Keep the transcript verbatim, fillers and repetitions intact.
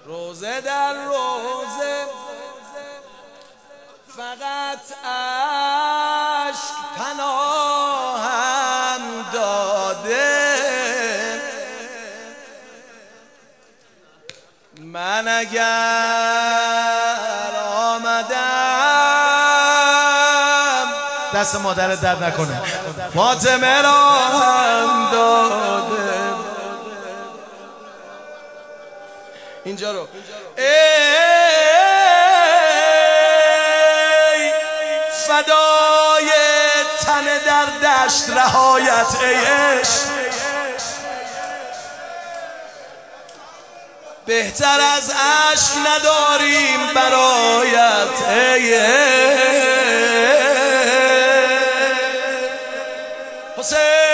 روزه در روزه فقط عشق پناهم داده. من اگر آمدم دست مادرت درد نکنه، فاطمه را هم داده. اینجا رو ای فدای تن در دشت رهایت ای عشق، بهتر از عشق نداریم برایت ای حسین.